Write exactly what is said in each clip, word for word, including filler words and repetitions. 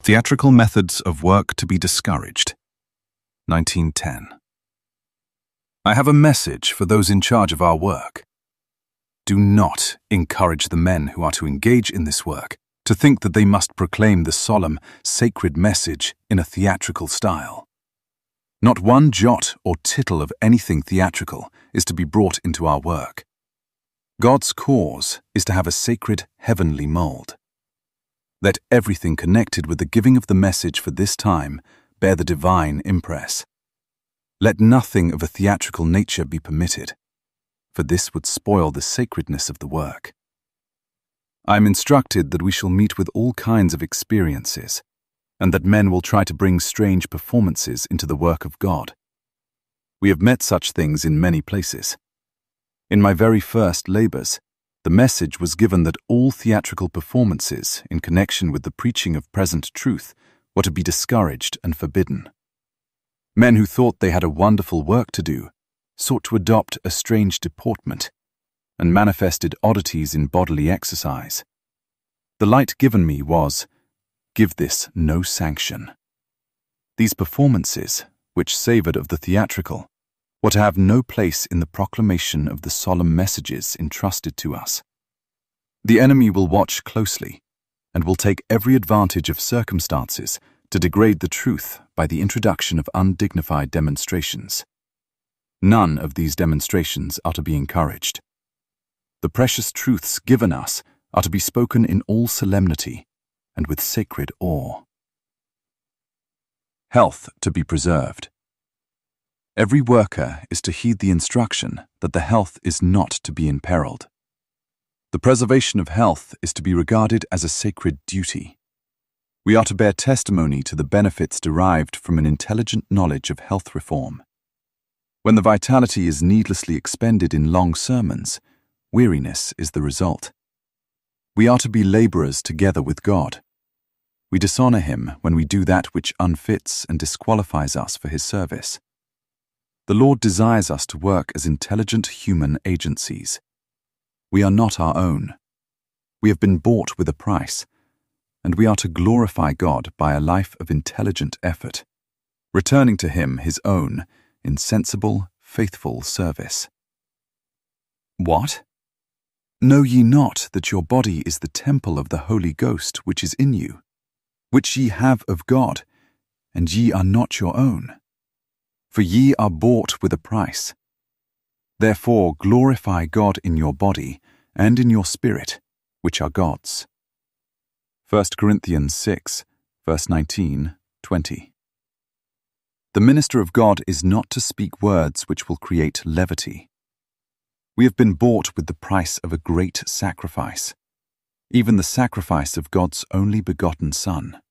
Theatrical Methods of Work to be Discouraged, nineteen ten. I have a message for those in charge of our work. Do not encourage the men who are to engage in this work to think that they must proclaim the solemn, sacred message in a theatrical style. Not one jot or tittle of anything theatrical is to be brought into our work. God's cause is to have a sacred, heavenly mold. Let everything connected with the giving of the message for this time bear the divine impress. Let nothing of a theatrical nature be permitted, for this would spoil the sacredness of the work. I am instructed that we shall meet with all kinds of experiences, and that men will try to bring strange performances into the work of God. We have met such things in many places. In my very first labors, the message was given that all theatrical performances in connection with the preaching of present truth were to be discouraged and forbidden. Men who thought they had a wonderful work to do sought to adopt a strange deportment and manifested oddities in bodily exercise. The light given me was, give this no sanction. These performances, which savored of the theatrical, were to have no place in the proclamation of the solemn messages entrusted to us. The enemy will watch closely and will take every advantage of circumstances to degrade the truth by the introduction of undignified demonstrations. None of these demonstrations are to be encouraged. The precious truths given us are to be spoken in all solemnity and with sacred awe. Health to be preserved. Every worker is to heed the instruction that the health is not to be imperiled. The preservation of health is to be regarded as a sacred duty. We are to bear testimony to the benefits derived from an intelligent knowledge of health reform. When the vitality is needlessly expended in long sermons, weariness is the result. We are to be laborers together with God. We dishonor Him when we do that which unfits and disqualifies us for His service. The Lord desires us to work as intelligent human agencies. We are not our own. We have been bought with a price, and we are to glorify God by a life of intelligent effort, returning to Him His own in sensible, faithful service. What? Know ye not that your body is the temple of the Holy Ghost which is in you, which ye have of God, and ye are not your own? For ye are bought with a price. Therefore glorify God in your body and in your spirit, which are God's. First Corinthians six, verse nineteen, twenty. The minister of God is not to speak words which will create levity. We have been bought with the price of a great sacrifice, even the sacrifice of God's only begotten Son.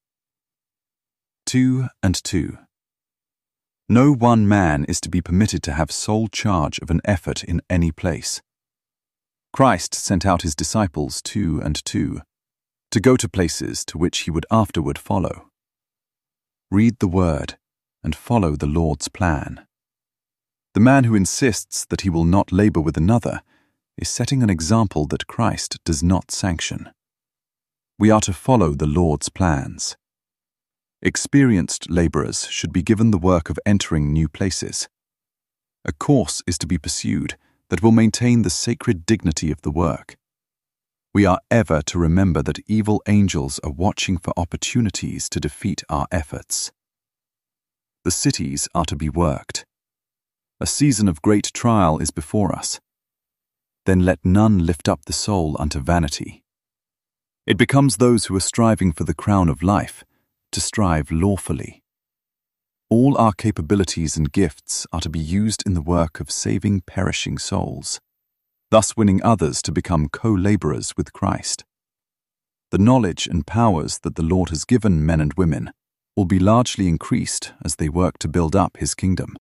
Two and two. No one man is to be permitted to have sole charge of an effort in any place. Christ sent out His disciples two and two, to go to places to which He would afterward follow. Read the Word and follow the Lord's plan. The man who insists that he will not labor with another is setting an example that Christ does not sanction. We are to follow the Lord's plans. Experienced laborers should be given the work of entering new places. A course is to be pursued that will maintain the sacred dignity of the work. We are ever to remember that evil angels are watching for opportunities to defeat our efforts. The cities are to be worked. A season of great trial is before us. Then let none lift up the soul unto vanity. It becomes those who are striving for the crown of life to strive lawfully. All our capabilities and gifts are to be used in the work of saving perishing souls, thus winning others to become co-laborers with Christ. The knowledge and powers that the Lord has given men and women will be largely increased as they work to build up His kingdom.